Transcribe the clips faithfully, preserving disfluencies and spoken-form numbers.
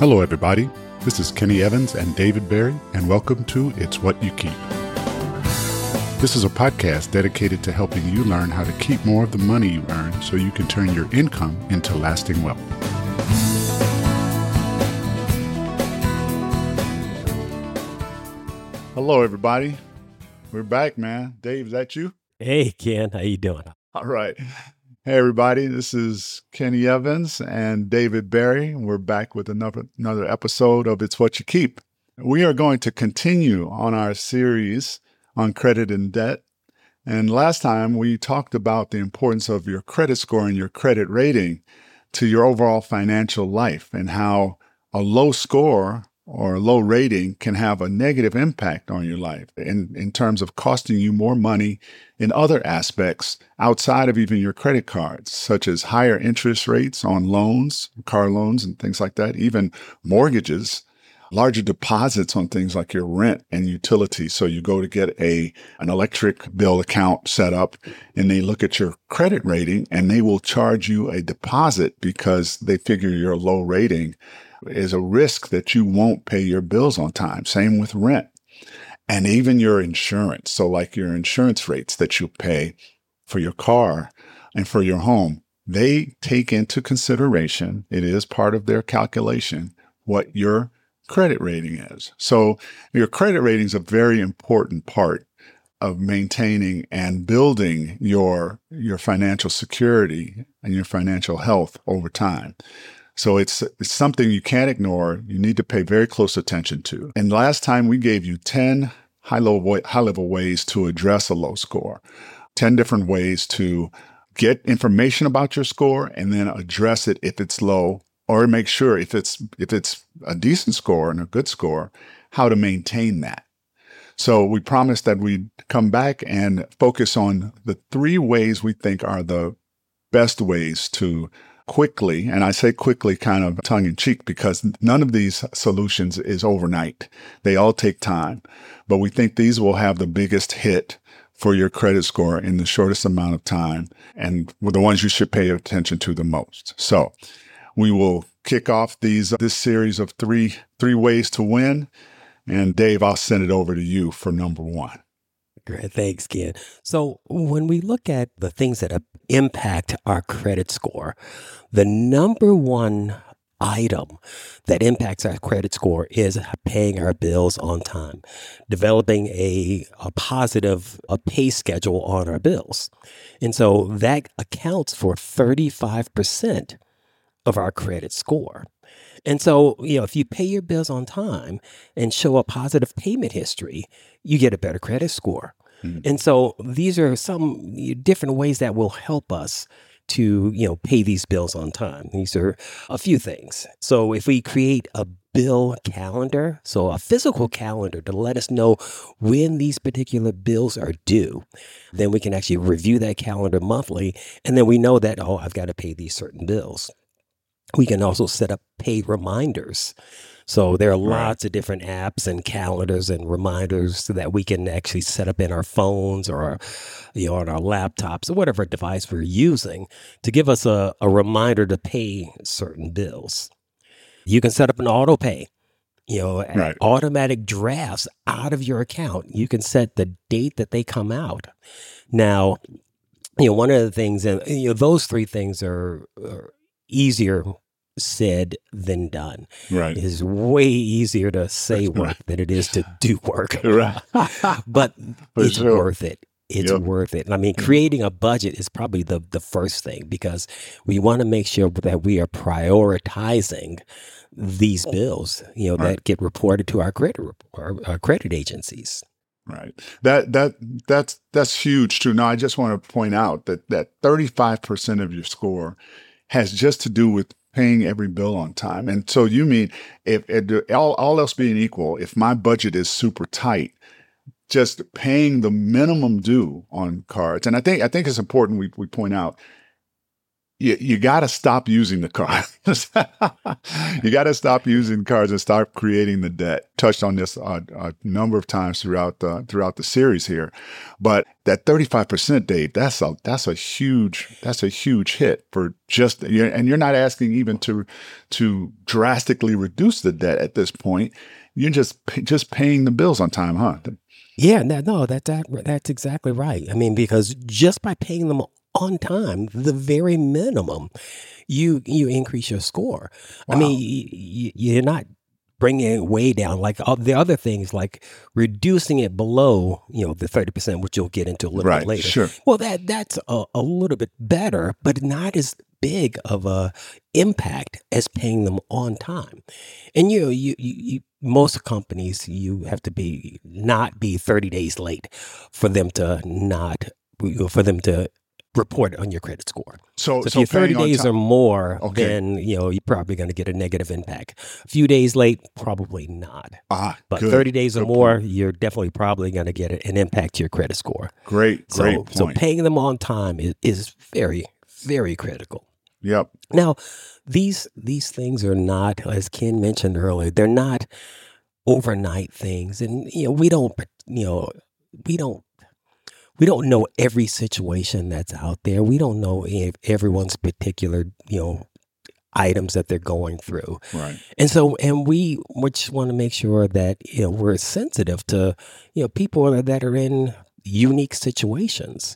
Hello, everybody. This is Kenny Evans and David Berry, and welcome to It's What You Keep. This is a podcast dedicated to helping you learn how to keep more of the money you earn so you can turn your income into lasting wealth. Hello, everybody. We're back, man. Dave, is that you? Hey, Ken. How you doing? All right. Hey, everybody. This is Kenny Evans and David Berry. We're back with another, another episode of It's What You Keep. We are going to continue on our series on credit and debt. And last time we talked about the importance of your credit score and your credit rating to your overall financial life and how a low score or a low rating can have a negative impact on your life in, in terms of costing you more money in other aspects outside of even your credit cards, such as higher interest rates on loans, car loans, and things like that, even mortgages, larger deposits on things like your rent and utilities. So you go to get a an electric bill account set up and they look at your credit rating and they will charge you a deposit because they figure your low rating is a risk that you won't pay your bills on time. Same with rent and even your insurance. So like your insurance rates that you pay for your car and for your home, they take into consideration, it is part of their calculation, what your credit rating is. So your credit rating is a very important part of maintaining and building your, your financial security and your financial health over time. So it's, it's something you can't ignore. You need to pay very close attention to. And last time we gave you ten high-level high-level ways to address a low score, ten different ways to get information about your score and then address it if it's low, or make sure if it's if it's a decent score and a good score, how to maintain that. So we promised that we'd come back and focus on the three ways we think are the best ways to quickly, and I say quickly kind of tongue in cheek because none of these solutions is overnight. They all take time, but we think these will have the biggest hit for your credit score in the shortest amount of time and were the ones you should pay attention to the most. So we will kick off these this series of three three ways to win. And Dave, I'll send it over to you for number one. Great. Thanks, Ken. So when we look at the things that impact our credit score, the number one item that impacts our credit score is paying our bills on time, developing a, a positive a pay schedule on our bills. And so that accounts for thirty-five percent of our credit score. And so, you know, if you pay your bills on time and show a positive payment history, you get a better credit score. Mm-hmm. And so these are some different ways that will help us to, you know, pay these bills on time. These are a few things. So if we create a bill calendar, so a physical calendar to let us know when these particular bills are due, then we can actually review that calendar monthly. And then we know that, oh, I've got to pay these certain bills. We can also set up pay reminders. So there are lots right. of different apps and calendars and reminders that we can actually set up in our phones or our, you know, on our laptops or whatever device we're using to give us a, a reminder to pay certain bills. You can set up an auto pay, you know, right. automatic drafts out of your account. You can set the date that they come out. Now, you know, one of the things, and you know, those three things are, are easier said than done. Right. It is way easier to say work right. than it is to do work. Right. But it's sure. worth it. It's yep. worth it. And I mean, creating a budget is probably the, the first thing because we want to make sure that we are prioritizing these bills, you know, right. that get reported to our credit our, our credit agencies. Right. That that that's that's huge too. Now, I just want to point out that that thirty-five percent of your score has just to do with paying every bill on time. And so you mean if, if all, all else being equal, if my budget is super tight, just paying the minimum due on cards. And I think I think it's important we, we point out, you, you got to stop using the cards. You got to stop using cards and start creating the debt. Touched on this a, a number of times throughout the throughout the series here, but that thirty-five percent, Dave, that's a that's a huge that's a huge hit for just, and you're not asking even to to drastically reduce the debt at this point. You're just just paying the bills on time, huh? Yeah, no, no, that's that, that's exactly right. I mean, because just by paying them on time, the very minimum, you you increase your score. Wow. I mean, you, you're not bringing it way down. Like all the other things, like reducing it below, you know, the thirty percent, which you'll get into a little right, bit later. Sure. Well, that that's a, a little bit better, but not as big of a impact as paying them on time. And you know, you, you, you most companies, you have to be not be thirty days late for them to not for them to report on your credit score. So, so if so you're thirty days or more, okay. then you know you're probably going to get a negative impact. A few days late, probably not. Ah, but good. thirty days good or more, point. You're definitely probably going to get an impact to your credit score. Great, so, great point. So paying them on time is, is very, very critical. Yep. Now, these these things are not, as Ken mentioned earlier, they're not overnight things, and you know we don't, you know, we don't. We don't know every situation that's out there. We don't know if everyone's particular, you know, items that they're going through. Right. And so, and we, we just want to make sure that, you know, we're sensitive to, you know, people that are in unique situations.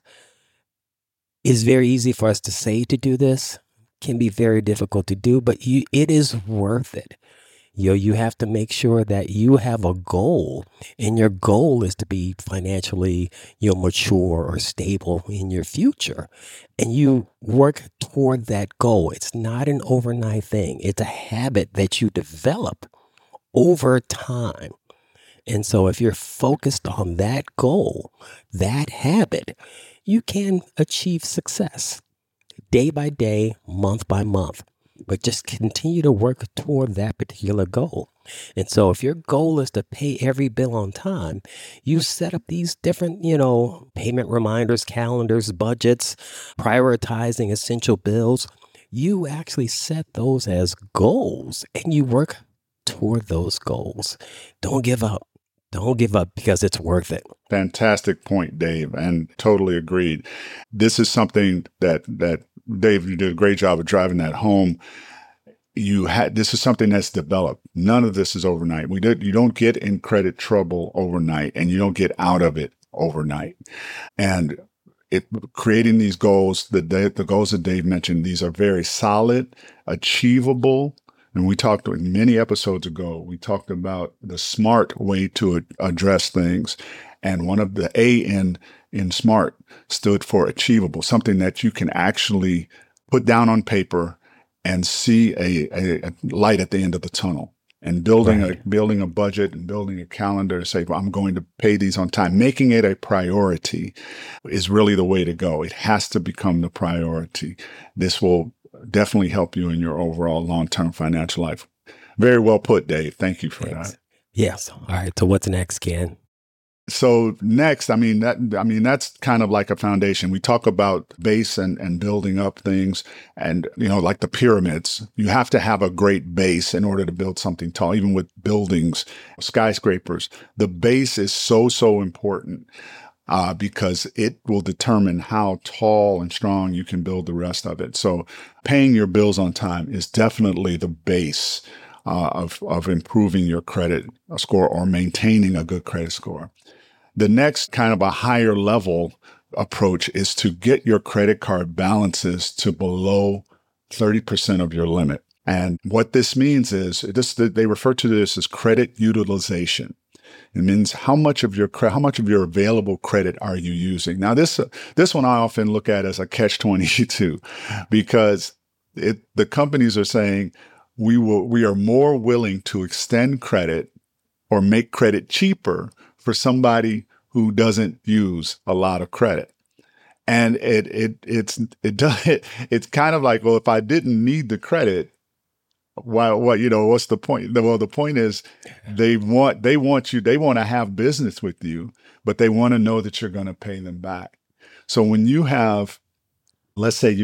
It's very easy for us to say to do this, can be very difficult to do, but you, it is worth it. You know, you have to make sure that you have a goal, and your goal is to be financially, you know, mature or stable in your future. And you work toward that goal. It's not an overnight thing. It's a habit that you develop over time. And so if you're focused on that goal, that habit, you can achieve success day by day, month by month. But just continue to work toward that particular goal. And so if your goal is to pay every bill on time, you set up these different, you know, payment reminders, calendars, budgets, prioritizing essential bills. You actually set those as goals and you work toward those goals. Don't give up. Don't give up because it's worth it. Fantastic point, Dave, and totally agreed. This is something that that Dave, you did a great job of driving that home. You had this is something that's developed. None of this is overnight. We did. You don't get in credit trouble overnight, and you don't get out of it overnight. And it creating these goals, the the goals that Dave mentioned, these are very solid, achievable. And we talked many episodes ago. We talked about the SMART way to address things, and one of the A in in SMART stood for achievable, something that you can actually put down on paper and see a, a, a light at the end of the tunnel. And building right. a building a budget and building a calendar to say, well, I'm going to pay these on time. Making it a priority is really the way to go. It has to become the priority. This will definitely help you in your overall long-term financial life. Very well put, Dave. Thank you for Thanks. that. Yes. All right. So what's next, Ken? So next, I mean, that, I mean, that's kind of like a foundation. We talk about base and, and building up things and, you know, like the pyramids, you have to have a great base in order to build something tall, even with buildings, skyscrapers. The base is so, so important uh, because it will determine how tall and strong you can build the rest of it. So paying your bills on time is definitely the base uh, of, of improving your credit score or maintaining a good credit score. The next kind of a higher level approach is to get your credit card balances to below thirty percent of your limit. And what this means is this, they refer to this as credit utilization. It means how much of your how much of your available credit are you using? Now, this this one I often look at as a catch twenty-two because it, the companies are saying we will we are more willing to extend credit or make credit cheaper for somebody who doesn't use a lot of credit. And it it it's it does it, it's kind of like, well, if I didn't need the credit, why what you know, what's the point? Well, the point is they want they want you, they want to have business with you, but they want to know that you're going to pay them back. So when you have, let's say you've got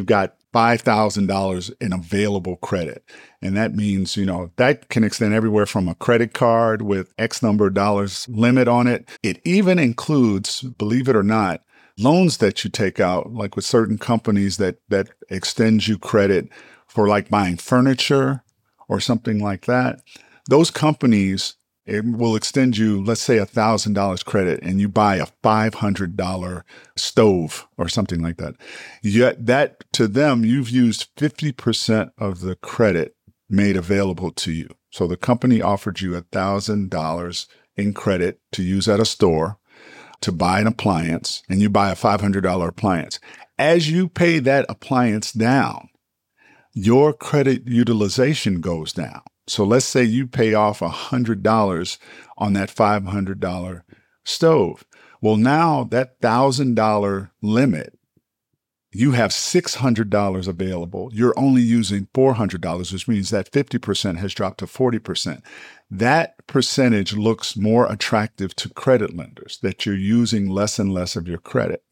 five thousand dollars in available credit. And that means, you know, that can extend everywhere from a credit card with X number of dollars limit on it. It even includes, believe it or not, loans that you take out, like with certain companies that that extend you credit for like buying furniture or something like that. Those companies, it will extend you, let's say, one thousand dollars credit, and you buy a five hundred dollars stove or something like that. Yet that, to them, you've used fifty percent of the credit made available to you. So the company offered you one thousand dollars in credit to use at a store to buy an appliance, and you buy a five hundred dollars appliance. As you pay that appliance down, your credit utilization goes down. So let's say you pay off one hundred dollars on that five hundred dollars stove. Well, now that one thousand dollars limit, you have six hundred dollars available. You're only using four hundred dollars, which means that fifty percent has dropped to forty percent. That percentage looks more attractive to credit lenders, that you're using less and less of your credit.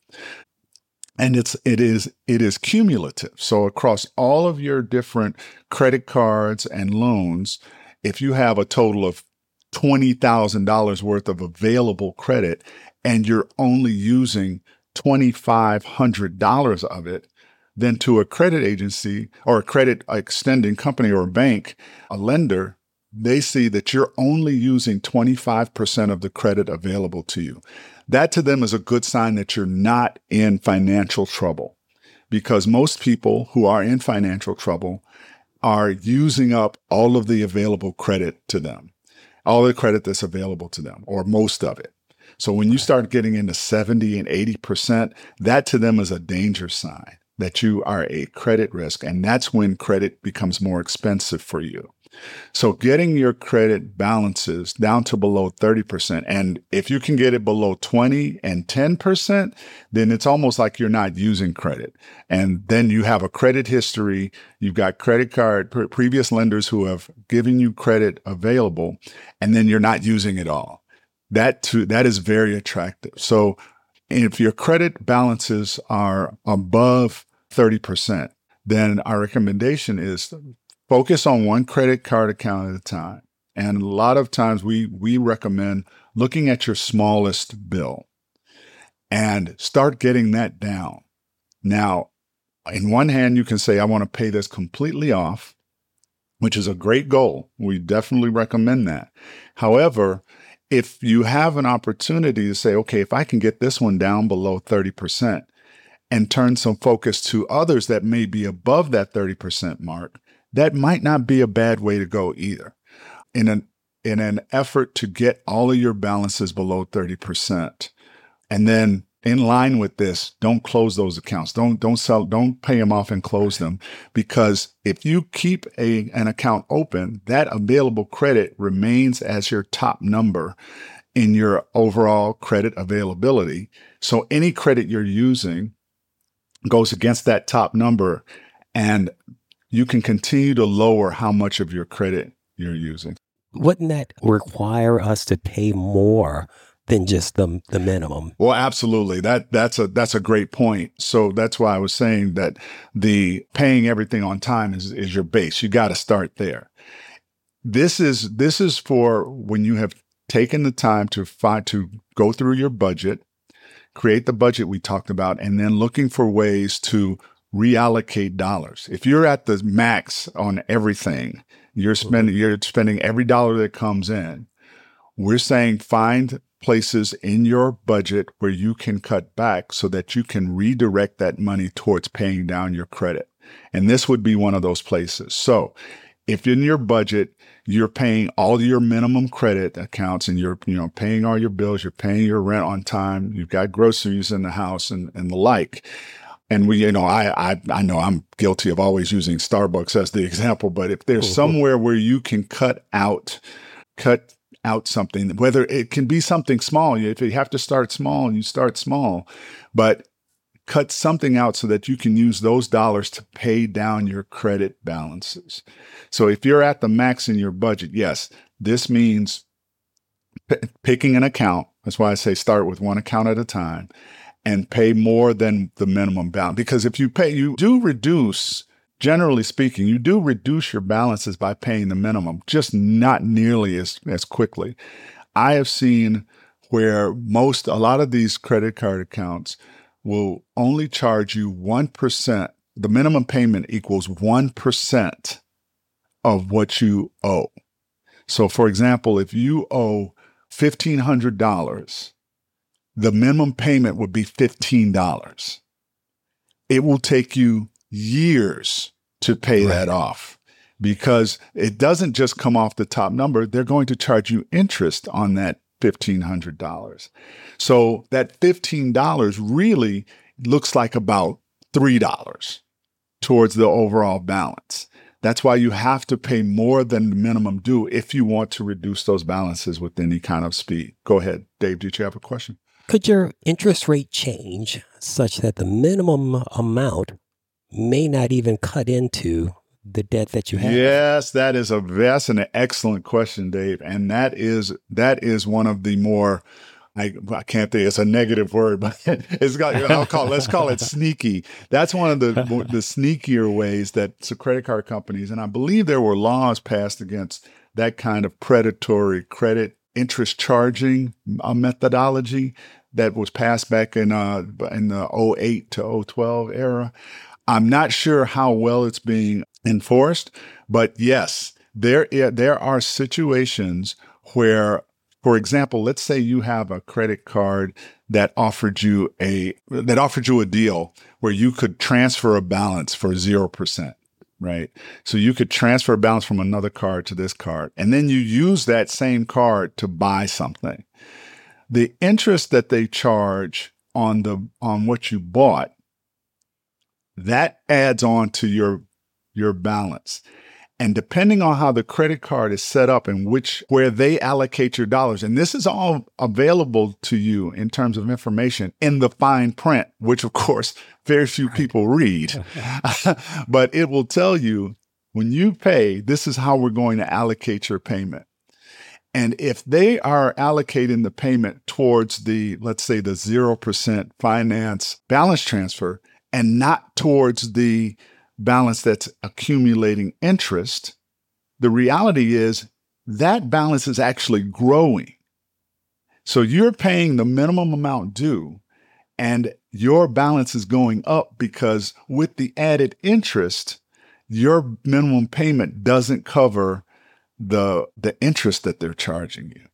And it's, it is, it is cumulative. So across all of your different credit cards and loans, if you have a total of twenty thousand dollars worth of available credit and you're only using two thousand five hundred dollars of it, then to a credit agency or a credit extending company or a bank, a lender, they see that you're only using twenty-five percent of the credit available to you. That to them is a good sign that you're not in financial trouble, because most people who are in financial trouble are using up all of the available credit to them, all the credit that's available to them, or most of it. So when you start getting into seventy and eighty percent, that to them is a danger sign that you are a credit risk. And that's when credit becomes more expensive for you. So getting your credit balances down to below thirty percent, and if you can get it below twenty and ten percent, then it's almost like you're not using credit. And then you have a credit history. You've got credit card, pre- previous lenders who have given you credit available, and then you're not using it all. That too, that is very attractive. So if your credit balances are above thirty percent, then our recommendation is focus on one credit card account at a time. And a lot of times we, we recommend looking at your smallest bill and start getting that down. Now, in one hand, you can say, I want to pay this completely off, which is a great goal. We definitely recommend that. However, if you have an opportunity to say, okay, if I can get this one down below thirty percent and turn some focus to others that may be above that thirty percent mark, that might not be a bad way to go either. In an, in an effort to get all of your balances below thirty percent. And then in line with this, don't close those accounts. Don't, don't sell, don't pay them off and close them. Because if you keep a, an account open, that available credit remains as your top number in your overall credit availability. So any credit you're using goes against that top number, and you can continue to lower how much of your credit you're using. Wouldn't that require us to pay more than just the the minimum? Well, absolutely. That that's a that's a great point. So that's why I was saying that the paying everything on time is, is your base. You got to start there. This is this is for when you have taken the time to find to go through your budget, create the budget we talked about, and then looking for ways to reallocate dollars. If you're at the max on everything, you're spending you're spending every dollar that comes in. We're saying find places in your budget where you can cut back so that you can redirect that money towards paying down your credit. And this would be one of those places. So if in your budget, you're paying all your minimum credit accounts and you're, you know, paying all your bills, you're paying your rent on time, you've got groceries in the house and, and the like. And we, you know, I, I, I know I'm guilty of always using Starbucks as the example, but if there's somewhere where you can cut out, cut out something, whether it can be something small, if you have to start small, you start small, but cut something out so that you can use those dollars to pay down your credit balances. So if you're at the max in your budget, yes, this means p- picking an account. That's why I say start with one account at a time and pay more than the minimum balance. Because if you pay, you do reduce, generally speaking, you do reduce your balances by paying the minimum, just not nearly as, as quickly. I have seen where most, a lot of these credit card accounts will only charge you one percent. The minimum payment equals one percent of what you owe. So for example, if you owe fifteen hundred dollars, the minimum payment would be fifteen dollars. It will take you years to pay right. that off because it doesn't just come off the top number. They're going to charge you interest on that fifteen hundred dollars. So that fifteen dollars really looks like about three dollars towards the overall balance. That's why you have to pay more than the minimum due if you want to reduce those balances with any kind of speed. Go ahead, Dave. Did you have a question? Could your interest rate change such that the minimum amount may not even cut into the debt that you have? Yes, that is a that's an excellent question, Dave. And that is that is one of the more I, I can't think it's a negative word, but it's got I'll call let's call it sneaky. That's one of the the sneakier ways that so credit card companies, and I believe there were laws passed against that kind of predatory credit interest charging uh, methodology that was passed back in uh in the oh eight to oh twelve era. I'm not sure how well it's being enforced, but yes, there there are situations where, for example, let's say you have a credit card that offered you a that offered you a deal where you could transfer a balance for zero percent, right? So you could transfer a balance from another card to this card, and then you use that same card to buy something. The interest that they charge on the on what you bought, that adds on to your your balance. And depending on how the credit card is set up and which where they allocate your dollars, and this is all available to you in terms of information in the fine print, which of course very few people read, but it will tell you when you pay, this is how we're going to allocate your payment. And if they are allocating the payment towards the, let's say the zero percent finance balance transfer and not towards the balance that's accumulating interest, the reality is that balance is actually growing. So you're paying the minimum amount due and your balance is going up because with the added interest, your minimum payment doesn't cover the, the interest that they're charging you.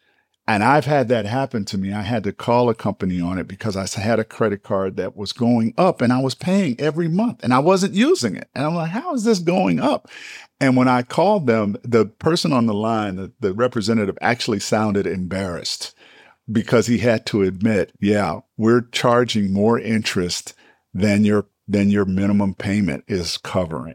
And I've had that happen to me. I had to call a company on it because I had a credit card that was going up and I was paying every month and I wasn't using it. And I'm like, how is this going up? And when I called them, the person on the line, the, the representative actually sounded embarrassed because he had to admit, yeah, we're charging more interest than your than your minimum payment is covering.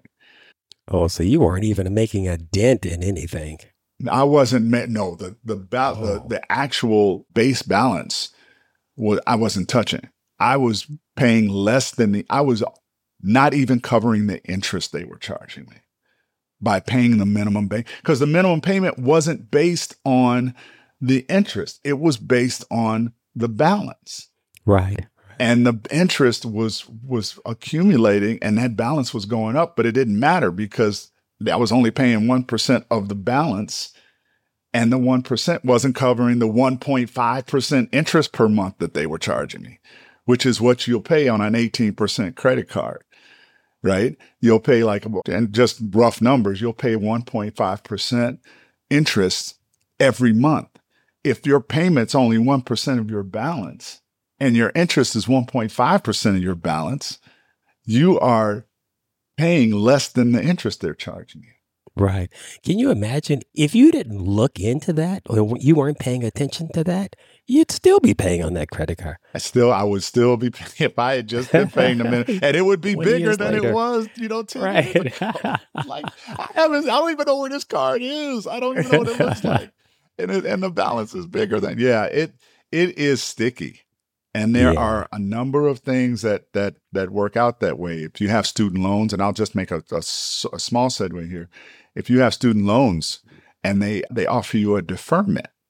Oh, so you weren't even making a dent in anything. I wasn't, no, the, the, ba- oh. the, the actual base balance, was, I wasn't touching. I was paying less than the, I was not even covering the interest they were charging me by paying the minimum pay, because the minimum payment wasn't based on the interest. It was based on the balance. Right. And the interest was, was accumulating and that balance was going up, but it didn't matter because I was only paying one percent of the balance and the one percent wasn't covering the one point five percent interest per month that they were charging me, which is what you'll pay on an eighteen percent credit card, right? You'll pay like, and just rough numbers, you'll pay one point five percent interest every month. If your payment's only one percent of your balance and your interest is one point five percent of your balance, you are paying less than the interest they're charging you. Right. Can you imagine if you didn't look into that or you weren't paying attention to that, you'd still be paying on that credit card. I still, I would still be paying if I had just been paying the minute, and it would be bigger than later. It was, you know, ten right. years ago. Like I haven't, I don't even know where this card is. I don't even know what it looks like, and it, and the balance is bigger than. Yeah, it it is sticky. And there yeah. are a number of things that that that work out that way. If you have student loans, and I'll just make a, a, a small segue here. If you have student loans and they, they offer you a deferment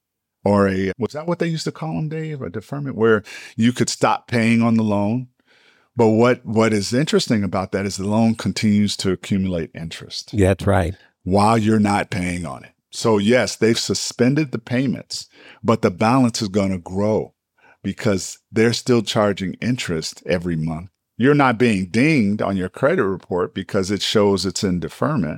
or a, was that what they used to call them, Dave? A deferment where you could stop paying on the loan. But what, what is interesting about that is the loan continues to accumulate interest. Yeah, that's right. While you're not paying on it. So yes, they've suspended the payments, but the balance is going to grow because they're still charging interest every month. You're not being dinged on your credit report because it shows it's in deferment,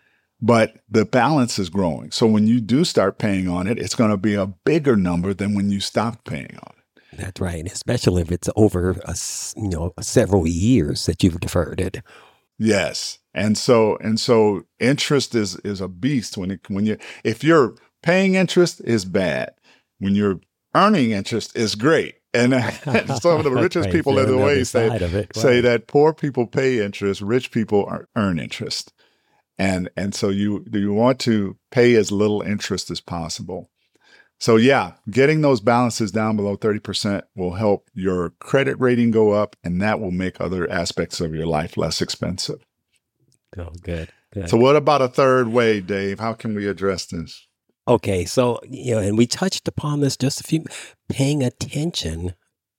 but the balance is growing. So when you do start paying on it, it's going to be a bigger number than when you stop paying on it. That's right, especially if it's over a, you know several years that you've deferred it. Yes, and so and so interest is is a beast when it when you if you're paying interest is bad. When you're earning interest is great. And some of the richest right, people in the way say it, say right. that poor people pay interest, rich people are, earn interest, and and so you you want to pay as little interest as possible. So yeah, getting those balances down below thirty percent will help your credit rating go up, and that will make other aspects of your life less expensive. Oh, good, good. So what about a third way, Dave? How can we address this? Okay, so, you know, and we touched upon this just a few, paying attention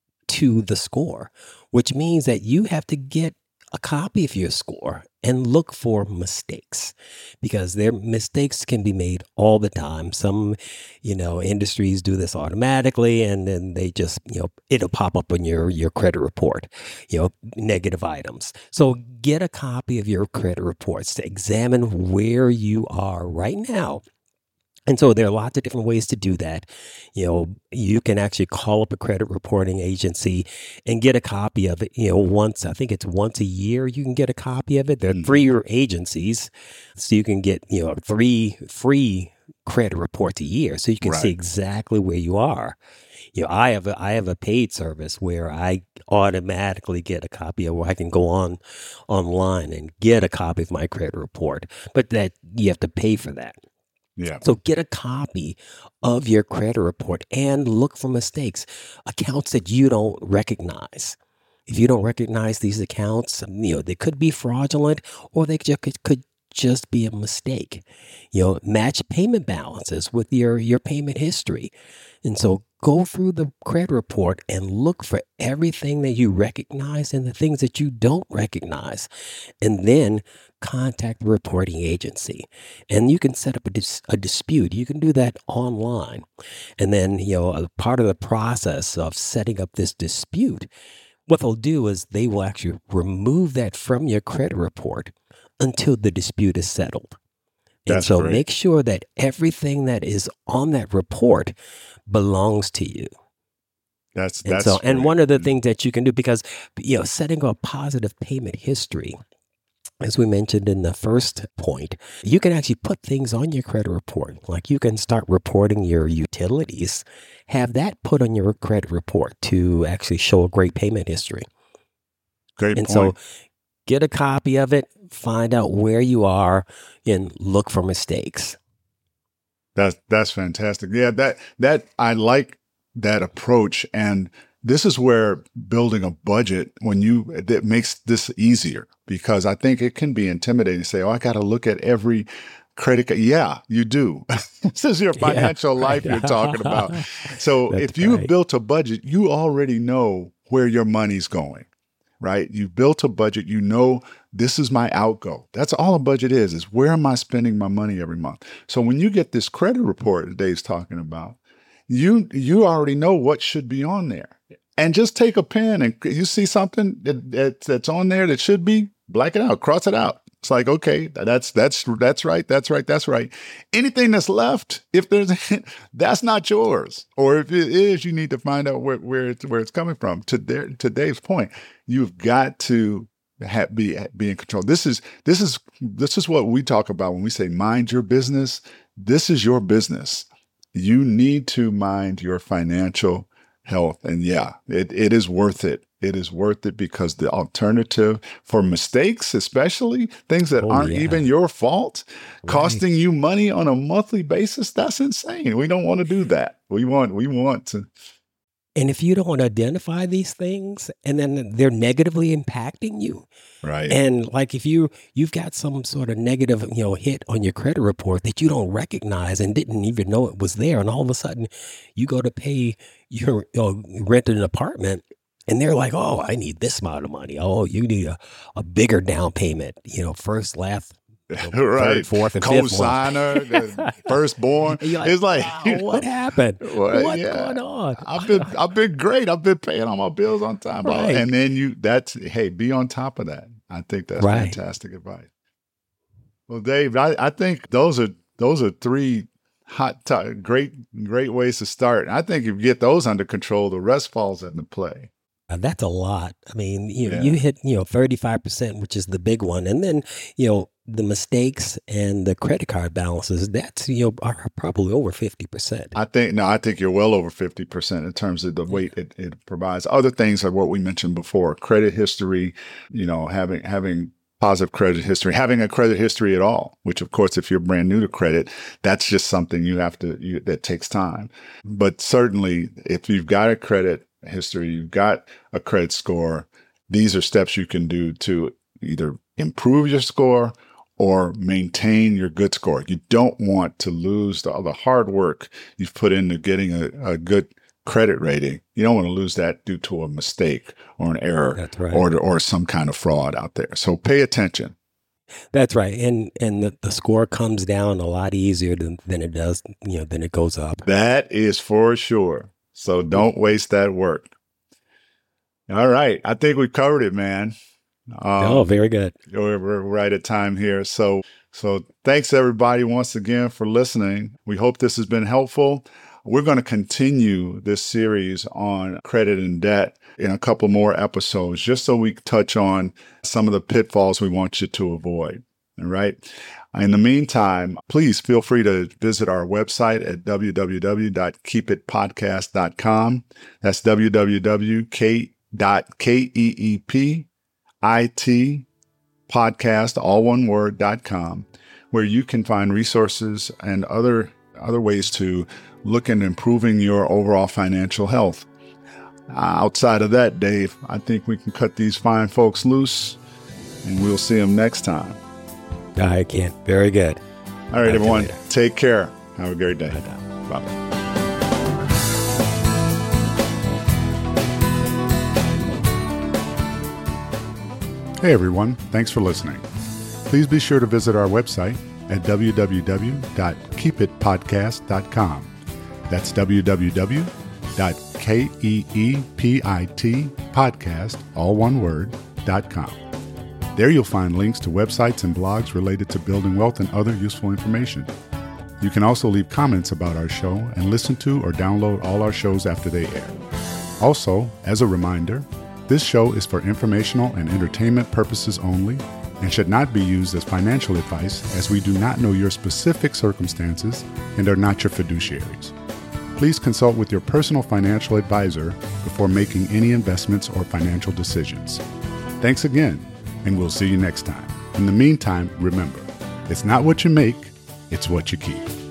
to the score, which means that you have to get a copy of your score and look for mistakes, because their mistakes can be made all the time. Some, you know, industries do this automatically, and then they just, you know, it'll pop up on your, your credit report, you know, negative items. So get a copy of your credit reports to examine where you are right now. And so there are lots of different ways to do that. You know, you can actually call up a credit reporting agency and get a copy of it. You know, once, I think it's once a year you can get a copy of it. There are three agencies, so you can get, you know, three free credit reports a year, so you can Right. see exactly where you are. You know, I have a, I have a paid service where I automatically get a copy of, where I can go on online and get a copy of my credit report, but that you have to pay for that. Yeah. So get a copy of your credit report and look for mistakes, accounts that you don't recognize. If you don't recognize these accounts, you know, they could be fraudulent, or they just could, could just be a mistake. You know, match payment balances with your, your payment history. And so go through the credit report and look for everything that you recognize and the things that you don't recognize. And then contact the reporting agency. And you can set up a, dis- a dispute. You can do that online. And then, you know, a part of the process of setting up this dispute, what they'll do is they will actually remove that from your credit report until the dispute is settled. And That's so great. make sure that everything that is on that report belongs to you. That's And that's so, and great. one of the things that you can do, because, you know, setting a positive payment history, as we mentioned in the first point, you can actually put things on your credit report. Like you can start reporting your utilities, have that put on your credit report to actually show a great payment history. Great And point. so get a copy of it, find out where you are, and look for mistakes. That's that's fantastic. Yeah, that that I like that approach, and this is where building a budget, when you, that makes this easier, because I think it can be intimidating to say, "Oh, I got to look at every credit card." Yeah, you do. This is your financial Yeah, life right. you're talking about. So That's if you've right. built a budget, you already know where your money's going. Right? You've built a budget. You know, this is my outgo. That's all a budget is, is where am I spending my money every month? So when you get this credit report that Dave's talking about, you you already know what should be on there. And just take a pen, and you see something that, that that's on there that should be, black it out, cross it out. It's like, okay, that's that's that's right, that's right, that's right. Anything that's left, if there's that's not yours, or if it is, you need to find out where where it's where it's coming from. To their, to Dave's point, you've got to have, be be in control. This is this is this is what we talk about when we say mind your business. This is your business. You need to mind your financial health, and yeah, it it is worth it. It is worth it, because the alternative for mistakes, especially things that Oh, aren't yeah. even your fault, Right. costing you money on a monthly basis, that's insane. We don't want to do that. We want we want to And if you don't identify these things and then they're negatively impacting you, right? And like if you, you've got some sort of negative, you know, hit on your credit report that you don't recognize and didn't even know it was there. And all of a sudden you go to pay your, you know, rent an apartment and they're like, oh, I need this amount of money. Oh, you need a, a bigger down payment, you know, first, last, you know, right, third, fourth, and co-signer, fifth one. firstborn. Like, it's like, wow, you know, what happened? well, What's yeah, going on? I've been, I've been great. I've been paying all my bills on time. Right. And then you, that's, hey, be on top of that. I think that's right. fantastic advice. Well, Dave, I, I think those are, those are three hot, t- great, great ways to start. I think if you get those under control, the rest falls into play. Uh, that's a lot. I mean, you know, Yeah. you hit, you know, thirty-five percent, which is the big one. And then, you know, the mistakes and the credit card balances, that's, you know, are probably over fifty percent. I think, no, I think you're well over fifty percent in terms of the weight it, it provides. Other things are what we mentioned before, credit history, you know, having, having positive credit history, having a credit history at all, which of course, if you're brand new to credit, that's just something you have to, you, that takes time. But certainly if you've got a credit history, you've got a credit score, these are steps you can do to either improve your score or maintain your good score. You don't want to lose the, the hard work you've put into getting a, a good credit rating. You don't want to lose that due to a mistake or an error. That's right. or, or some kind of fraud out there. So pay attention. That's right. And and the, the score comes down a lot easier than, than it does, you know, than it goes up. That is for sure. So don't waste that work. All right. I think we covered it, man. Um, oh, very good. We're, we're right at time here. So, so thanks everybody once again for listening. We hope this has been helpful. We're going to continue this series on credit and debt in a couple more episodes, just so we touch on some of the pitfalls we want you to avoid. All right. In the meantime, please feel free to visit our website at w w w dot keep it podcast dot com. That's w w w dot keep it podcast, all one word, dot com, where you can find resources and other other ways to look at improving your overall financial health. Uh, outside of that, Dave, I think we can cut these fine folks loose, and we'll see them next time. I can. Very good. All right, everyone. Take care. Have a great day. Bye. Bye. Hey, everyone. Thanks for listening. Please be sure to visit our website at w w w dot keep it podcast dot com. That's w w w dot keep it podcast, all one word, dot com. There you'll find links to websites and blogs related to building wealth and other useful information. You can also leave comments about our show and listen to or download all our shows after they air. Also, as a reminder, this show is for informational and entertainment purposes only and should not be used as financial advice, as we do not know your specific circumstances and are not your fiduciaries. Please consult with your personal financial advisor before making any investments or financial decisions. Thanks again, and we'll see you next time. In the meantime, remember, it's not what you make, it's what you keep.